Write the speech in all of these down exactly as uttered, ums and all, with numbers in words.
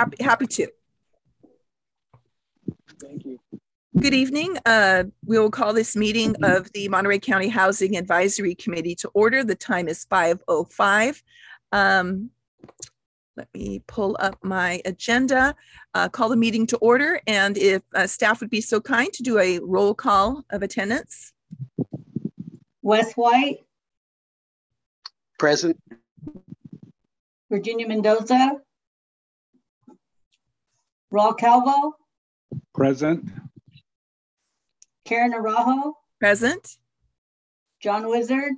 Happy, happy to. Thank you. Good evening. Uh, we will call this meeting of the Monterey County Housing Advisory Committee to order. The time is five oh five. Um, let me pull up my agenda, uh, call the meeting to order, and if uh, staff would be so kind to do a roll call of attendance. Wes White. Present. Virginia Mendoza. Raul Calvo. Present. Karen Araujo. Present. John Wizard.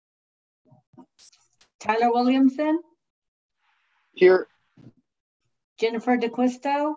Tyler Williamson. Here. Jennifer DeQuisto.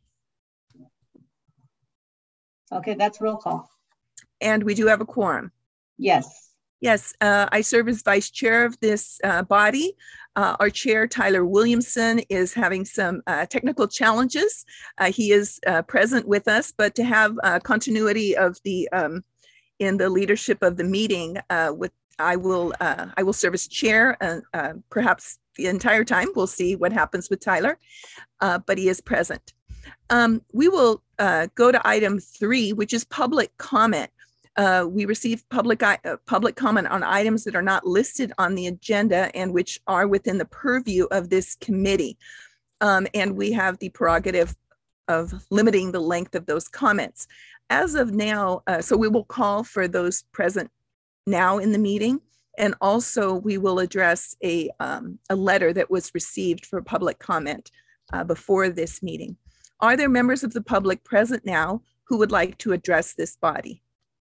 Okay, that's roll call. And we do have a quorum. Yes. Yes, uh, I serve as vice chair of this uh, body. Uh, our chair, Tyler Williamson, is having some uh, technical challenges. Uh, he is uh, present with us, but to have uh, continuity of the um, in the leadership of the meeting, uh, with I will uh, I will serve as chair, and uh, perhaps the entire time. We'll see what happens with Tyler, uh, but he is present. Um, we will uh, go to item three, which is public comment. Uh, we received public uh, public comment on items that are not listed on the agenda and which are within the purview of this committee. Um, and we have the prerogative of limiting the length of those comments. As of now, uh, so we will call for those present now in the meeting. And also we will address a, um, a letter that was received for public comment uh, before this meeting. Are there members of the public present now who would like to address this body?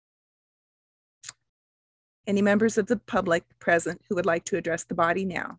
Any members of the public present who would like to address the body now?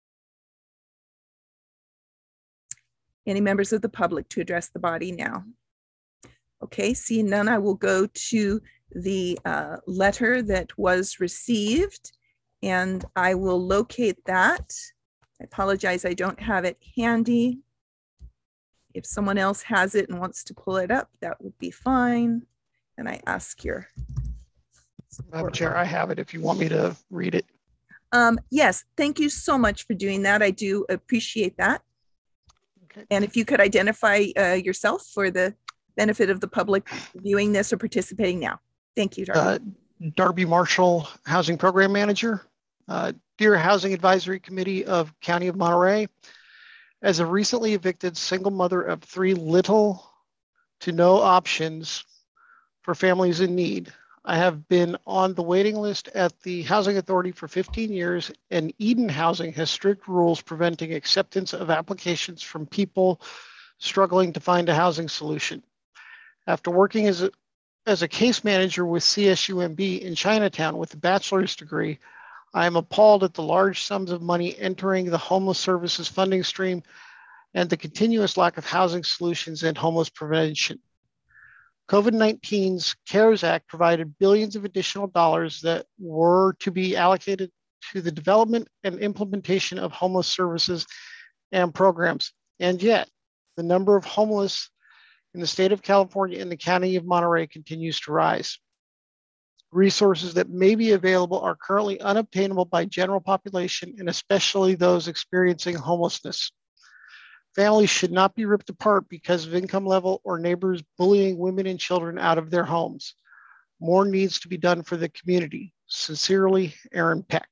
Any members of the public to address the body now? Okay, seeing none, I will go to the uh, letter that was received and I will locate that. I apologize, I don't have it handy. If someone else has it and wants to pull it up, that would be fine. And I ask your Madam Chair, I have it if you want me to read it. Um, yes, thank you so much for doing that. I do appreciate that. Okay. And if you could identify uh, yourself for the benefit of the public viewing this or participating now. Thank you, Darby. Uh, Darby Marshall, Housing Program Manager. Uh, dear Housing Advisory Committee of County of Monterey, as a recently evicted single mother of three little to no options for families in need, I have been on the waiting list at the Housing Authority for fifteen years, and Eden Housing has strict rules preventing acceptance of applications from people struggling to find a housing solution. After working as a, as a case manager with C S U M B in Chinatown with a bachelor's degree, I am appalled at the large sums of money entering the homeless services funding stream and the continuous lack of housing solutions and homeless prevention. COVID nineteen's CARES Act provided billions of additional dollars that were to be allocated to the development and implementation of homeless services and programs. And yet, the number of homeless in the state of California and the county of Monterey continues to rise. Resources that may be available are currently unobtainable by general population, and especially those experiencing homelessness. Families should not be ripped apart because of income level or neighbors bullying women and children out of their homes. More needs to be done for the community. Sincerely, Aaron Peck.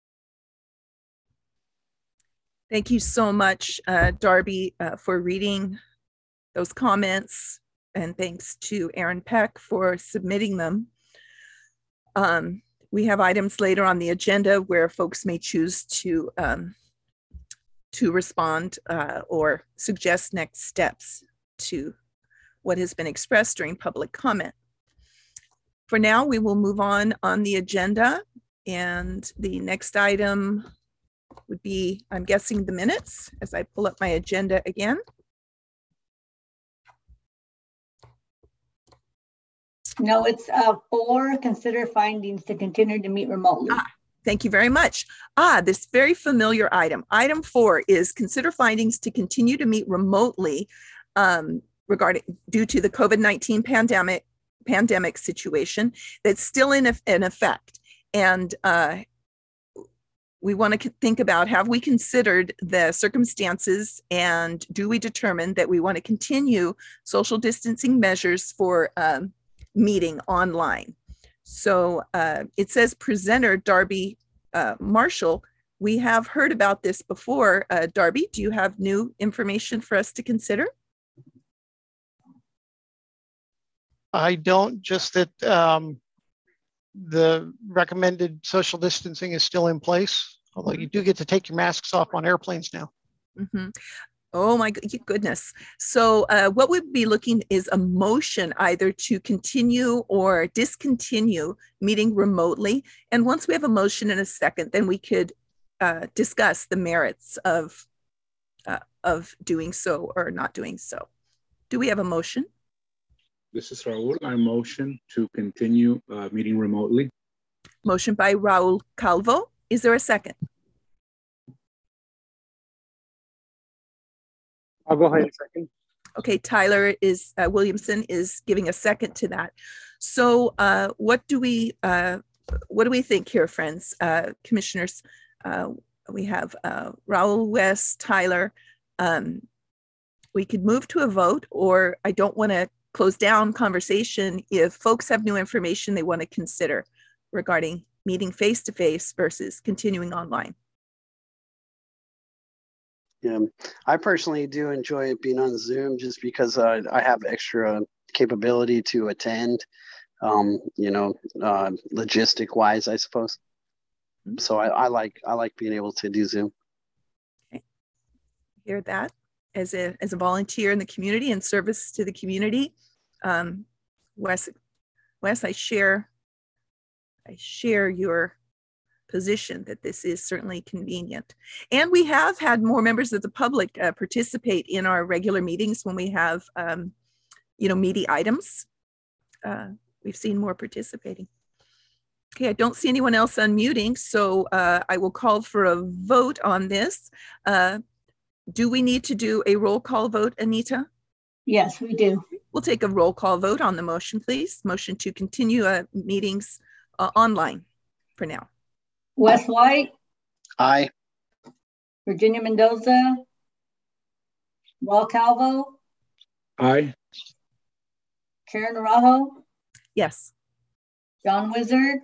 Thank you so much, uh, Darby, uh, for reading those comments, and thanks to Aaron Peck for submitting them. Um, we have items later on the agenda where folks may choose to um, to respond uh, or suggest next steps to what has been expressed during public comment. For now, we will move on on the agenda, and the next item would be, I'm guessing, the minutes as I pull up my agenda again. No, it's uh, four, consider findings to continue to meet remotely. Ah. Thank you very much. Ah, this very familiar item. Item four is consider findings to continue to meet remotely um, regarding due to the COVID nineteen pandemic pandemic situation that's still in, in effect. And uh, we want to think about, have we considered the circumstances and do we determine that we want to continue social distancing measures for um, meeting online? So uh, it says presenter Darby uh, Marshall. We have heard about this before. Uh, Darby, do you have new information for us to consider? I don't, just that um, the recommended social distancing is still in place, although you do get to take your masks off on airplanes now. Mm-hmm. Oh my goodness. So uh, what we'd be looking is a motion either to continue or discontinue meeting remotely. And once we have a motion in a second, then we could uh, discuss the merits of, uh, of doing so or not doing so. Do we have a motion? This is Raul. I motion to continue uh, meeting remotely. Motion by Raul Calvo. Is there a second? I'll go ahead and second. Okay, Tyler is uh, Williamson is giving a second to that. So, uh, what do we uh, what do we think here, friends, uh, commissioners? Uh, we have uh, Raul, Wes, Tyler. Um, we could move to a vote, or I don't want to close down conversation if folks have new information they want to consider regarding meeting face-to-face versus continuing online. Yeah, I personally do enjoy being on Zoom just because uh, I have extra capability to attend, um, you know, uh, logistic wise, I suppose. Mm-hmm. So I, I like I like being able to do Zoom. Okay. Hear that as a as a volunteer in the community and service to the community. Um, Wes, Wes, I share, I share your position that this is certainly convenient. And we have had more members of the public uh, participate in our regular meetings when we have, um, you know, meaty items. Uh, we've seen more participating. Okay, I don't see anyone else unmuting, so uh, I will call for a vote on this. Uh, do we need to do a roll call vote, Anita? Yes, we do. We'll take a roll call vote on the motion, please. Motion to continue uh, meetings uh, online for now. Wes White. Aye. Virginia Mendoza. Raul Calvo. Aye. Karen Araujo. Yes. John Wizard.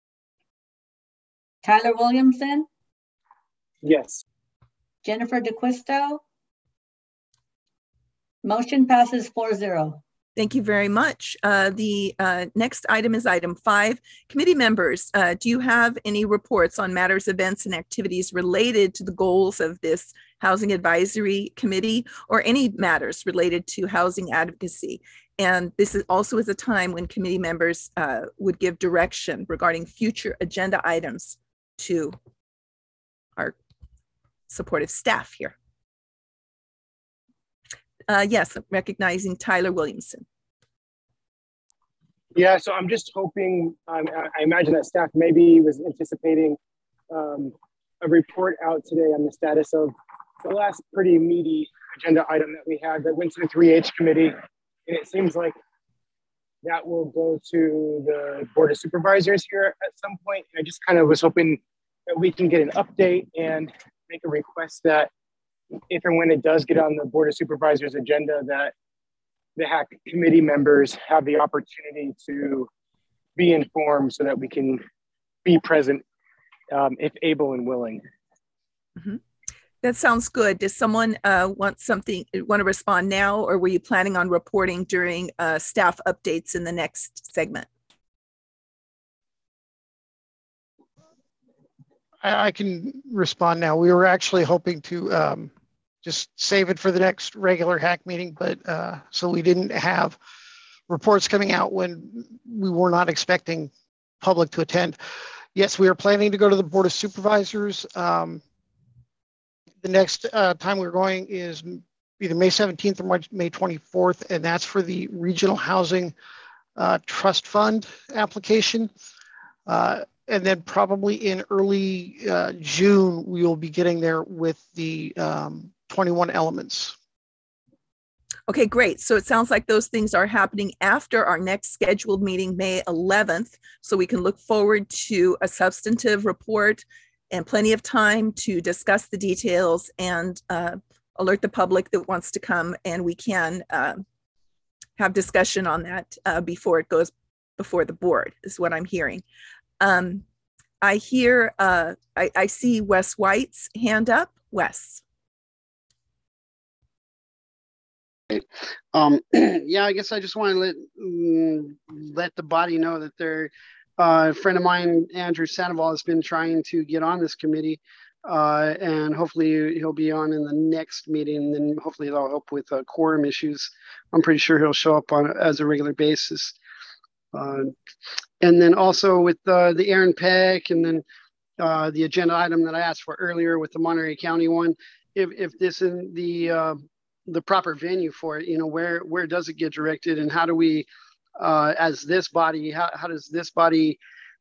Tyler Williamson. Yes. Jennifer DeQuisto. Motion passes four zero. Thank you very much. Uh, the uh, next item is item five. Committee members, uh, do you have any reports on matters, events, and activities related to the goals of this Housing Advisory Committee or any matters related to housing advocacy? And this is also is a time when committee members uh, would give direction regarding future agenda items to our supportive staff here. Uh, yes, recognizing Tyler Williamson. Yeah, so I'm just hoping, um, I imagine that staff maybe was anticipating um, a report out today on the status of the last pretty meaty agenda item that we had that went to the three H committee. And it seems like that will go to the Board of Supervisors here at some point. And I just kind of was hoping that we can get an update and make a request that if and when it does get on the Board of Supervisors agenda, that the H A C committee members have the opportunity to be informed so that we can be present um, if able and willing. Mm-hmm. That sounds good. Does someone uh, want something, want to respond now, or were you planning on reporting during uh, staff updates in the next segment? I, I can respond now. We were actually hoping to um, just save it for the next regular H A C meeting, but uh, so we didn't have reports coming out when we were not expecting public to attend. Yes, we are planning to go to the Board of Supervisors. Um, the next uh, time we're going is either May seventeenth or March, May twenty-fourth, and that's for the Regional Housing uh, Trust Fund application. Uh, and then probably in early uh, June, we will be getting there with the um, twenty-one elements. Okay, great. So it sounds like those things are happening after our next scheduled meeting, May eleventh. So we can look forward to a substantive report and plenty of time to discuss the details and uh, alert the public that wants to come, and we can uh, have discussion on that uh, before it goes before the board, is what I'm hearing. Um, I hear, uh, I, I see Wes White's hand up. Wes. Um, yeah, I guess I just want to let um, let the body know that they're uh, a friend of mine, Andrew Sandoval, has been trying to get on this committee, uh, and hopefully he'll be on in the next meeting. And then hopefully that'll help with uh, quorum issues. I'm pretty sure he'll show up on as a regular basis. Uh, and then also with uh, the Aaron Peck, and then uh, the agenda item that I asked for earlier with the Monterey County one, if if this is the uh, the proper venue for it, you know, where where does it get directed, and how do we, uh, as this body, how, how does this body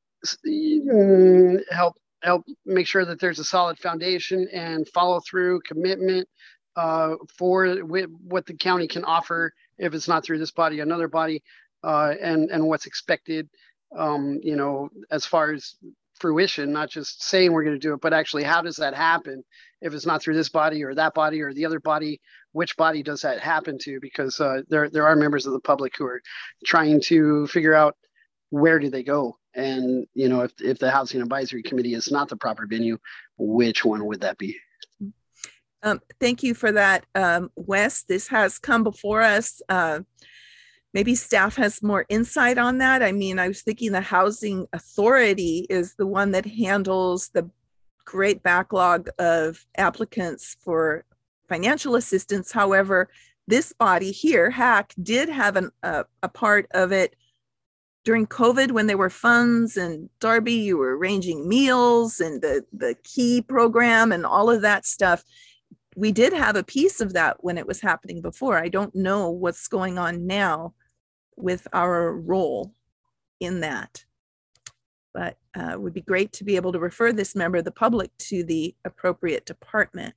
help help make sure that there's a solid foundation and follow through commitment uh, for what the county can offer if it's not through this body, another body, uh, and and what's expected, um, you know, as far as fruition, not just saying we're going to do it, but actually how does that happen if it's not through this body or that body or the other body? Which body does that happen to? Because uh, there there are members of the public who are trying to figure out where do they go, and you know, if if the Housing Advisory Committee is not the proper venue, which one would that be? Um, thank you for that, um, Wes. This has come before us. Uh, maybe staff has more insight on that. I mean, I was thinking the Housing Authority is the one that handles the great backlog of applicants for financial assistance. However, this body here, H A C, did have an, uh, a part of it during COVID when there were funds, and Darby, you were arranging meals and the, the KEY program and all of that stuff. We did have a piece of that when it was happening before. I don't know what's going on now with our role in that, but uh, it would be great to be able to refer this member of the public to the appropriate department.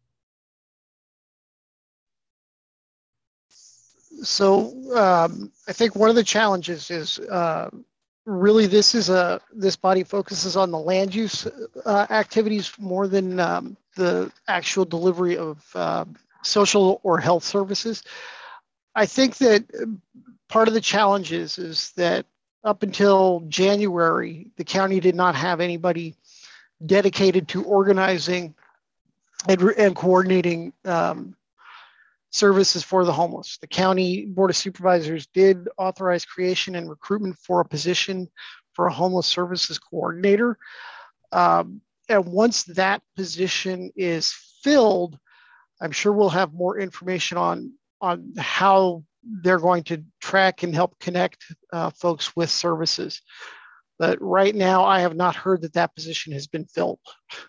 So um, I think one of the challenges is uh, really this is a this body focuses on the land use uh, activities more than um, the actual delivery of uh, social or health services. I think that part of the challenge is, is that up until January, the county did not have anybody dedicated to organizing and, and coordinating um, services for the homeless. The County Board of Supervisors did authorize creation and recruitment for a position for a homeless services coordinator. Um, and once that position is filled, I'm sure we'll have more information on, on how they're going to track and help connect uh, folks with services. But right now, I have not heard that that position has been filled.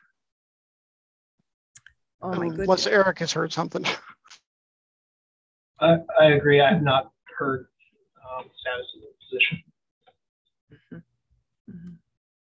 Oh my goodness. Unless Eric has heard something. I, I agree. I have not heard um, status of the position. Mm-hmm. Mm-hmm.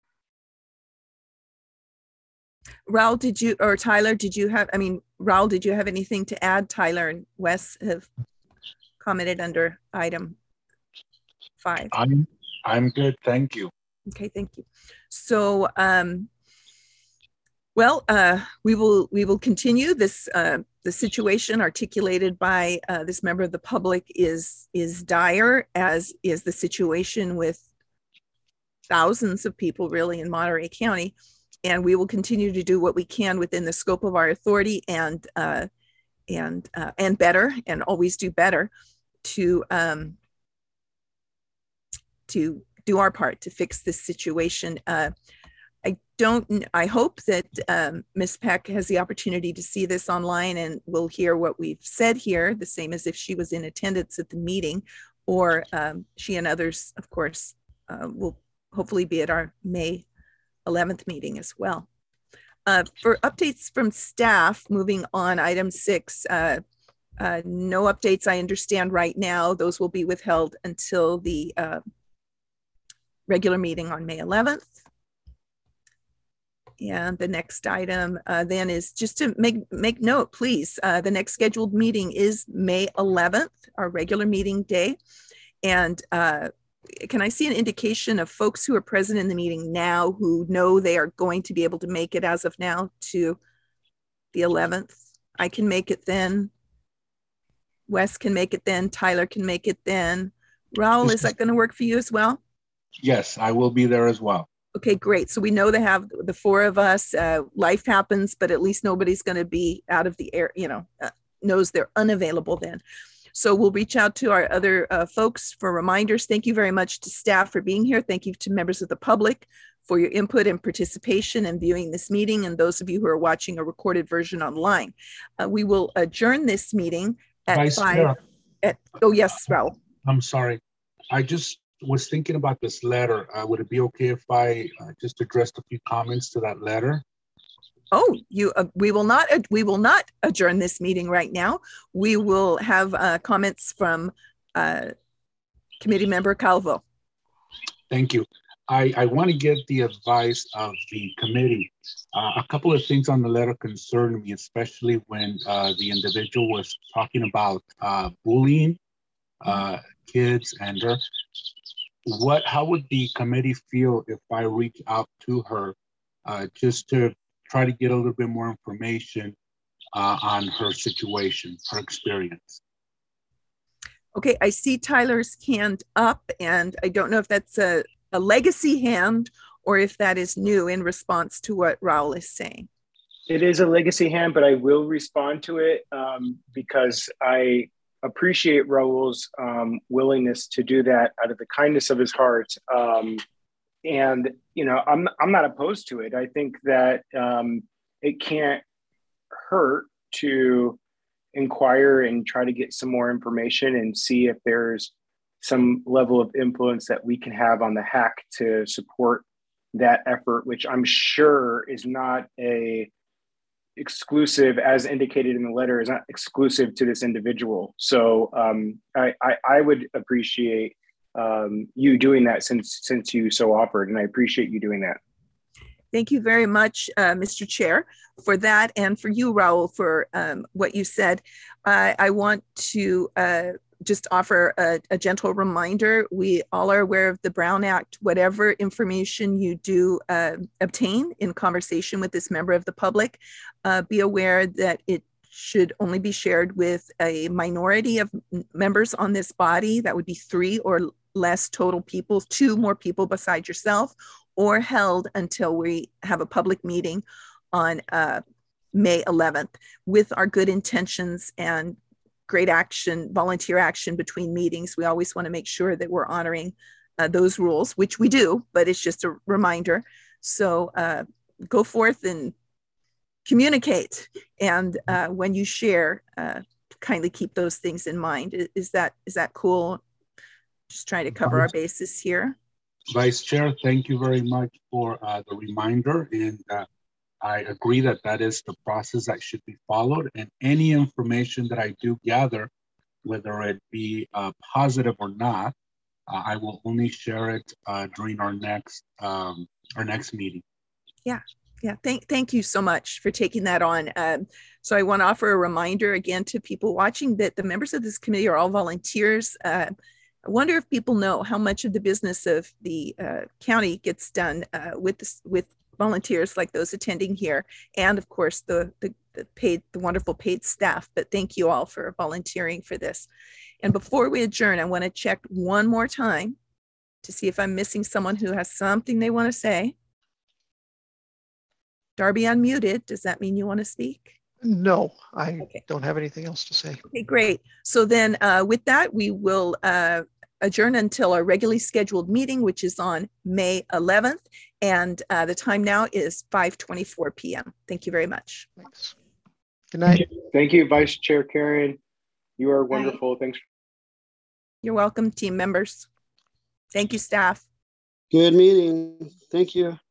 Raul, did you, or Tyler, did you have, I mean, Raul, did you have anything to add? Tyler and Wes have commented under item five. I'm, I'm good, thank you. Okay, thank you. So, um, well, uh, we will we will continue this. Uh, the situation articulated by uh, this member of the public is is dire, as is the situation with thousands of people really in Monterey County, and we will continue to do what we can within the scope of our authority and uh, and uh, and better, and always do better to um, to do our part to fix this situation. Uh, I don't, I hope that um, Miz Peck has the opportunity to see this online and will hear what we've said here, the same as if she was in attendance at the meeting, or um, she and others, of course, uh, will hopefully be at our May eleventh meeting as well. Uh, for updates from staff, moving on, item six, uh, uh, no updates I understand right now. Those will be withheld until the uh, regular meeting on May eleventh. And the next item uh, then is just to make, make note, please, uh, the next scheduled meeting is May eleventh, our regular meeting day. And uh, can I see an indication of folks who are present in the meeting now who know they are going to be able to make it as of now to the eleventh? I can make it then. Wes can make it then. Tyler can make it then. Raul, is that going to work for you as well? Yes, I will be there as well. Okay, great. So we know they have the four of us. Uh, life happens, but at least nobody's going to be out of the air, you know, uh, knows they're unavailable then. So we'll reach out to our other uh, folks for reminders. Thank you very much to staff for being here. Thank you to members of the public for your input and participation in viewing this meeting, and those of you who are watching a recorded version online. Uh, we will adjourn this meeting at Vice five. Chair. At, oh, yes, Raul. I'm sorry. I just was thinking about this letter. Uh, would it be okay if I uh, just addressed a few comments to that letter? Oh, you. Uh, we will not. Uh, we will not adjourn this meeting right now. We will have uh, comments from uh, Committee Member Calvo. Thank you. I, I want to get the advice of the committee. Uh, a couple of things on the letter concerned me, especially when uh, the individual was talking about uh, bullying uh, kids and her. What, how would the committee feel if I reach out to her uh, just to try to get a little bit more information uh, on her situation, her experience? Okay, I see Tyler's hand up, and I don't know if that's a, a legacy hand or if that is new in response to what Raul is saying. It is a legacy hand, but I will respond to it um, because I appreciate Raul's um, willingness to do that out of the kindness of his heart. Um, and, you know, I'm, I'm not opposed to it. I think that um, it can't hurt to inquire and try to get some more information and see if there's some level of influence that we can have on the H A C to support that effort, which I'm sure is not a exclusive, as indicated in the letter, is not exclusive to this individual. So um, I, I, I would appreciate um, you doing that since since you so offered, and I appreciate you doing that. Thank you very much, uh, Mister Chair, for that, and for you, Raul, for um, what you said. I, I want to uh, just offer a, a gentle reminder. We all are aware of the Brown Act. Whatever information you do uh, obtain in conversation with this member of the public, uh, be aware that it should only be shared with a minority of members on this body. That would be three or less total people, two more people besides yourself, or held until we have a public meeting on uh, May eleventh with our good intentions and great action, volunteer action between meetings. We always want to make sure that we're honoring uh, those rules, which we do, but it's just a reminder. So uh, go forth and communicate. And uh, when you share, uh, kindly keep those things in mind. Is, is that is that cool? Just trying to cover our bases here. Vice Chair, thank you very much for uh, the reminder. And uh, I agree that that is the process that should be followed. And any information that I do gather, whether it be uh, positive or not, uh, I will only share it uh, during our next um, our next meeting. Yeah, yeah. Thank, thank you so much for taking that on. Um, so I want to offer a reminder again to people watching that the members of this committee are all volunteers. Uh, I wonder if people know how much of the business of the uh, county gets done uh, with this, with volunteers like those attending here, and of course the, the the paid, the wonderful paid staff. But thank you all for volunteering for this. And before we adjourn, I want to check one more time to see if I'm missing someone who has something they want to say. Darby unmuted. Does that mean you want to speak? No, I Okay. don't have anything else to say. Okay, great. So then uh, with that, we will uh, adjourn until our regularly scheduled meeting, which is on May eleventh. And uh, the time now is five twenty-four p m Thank you very much. Thanks. Good night. Thank you, Vice Chair Karen. You are wonderful. Thanks. You're welcome, team members. Thank you, staff. Good meeting. Thank you.